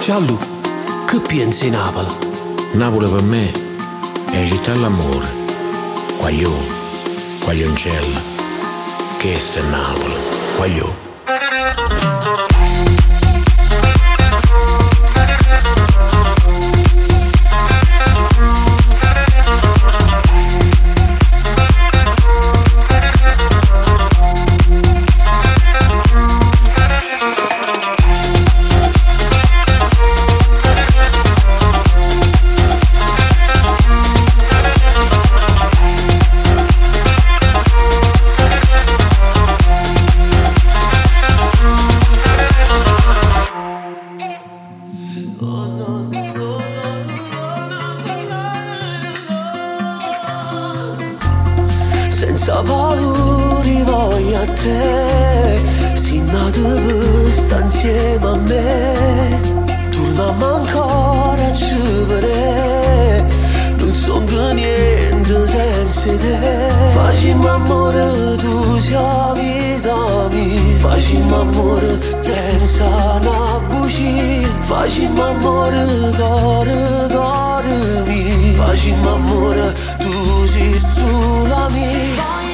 Giallo, che pensi di Napoli? Napoli per me è la città dell'amore. Quaglioncella, che è Napoli, quagliò. Senza paura voglio a te, si nato per sta insieme a me. Torniamo ancora a civere, non so che niente senza te. Facciamo amore, tu sei vita mia. Facciamo amore senza una bugia. Facciamo amore, cuore mio. Facciamo amore, tu sei sulla mia.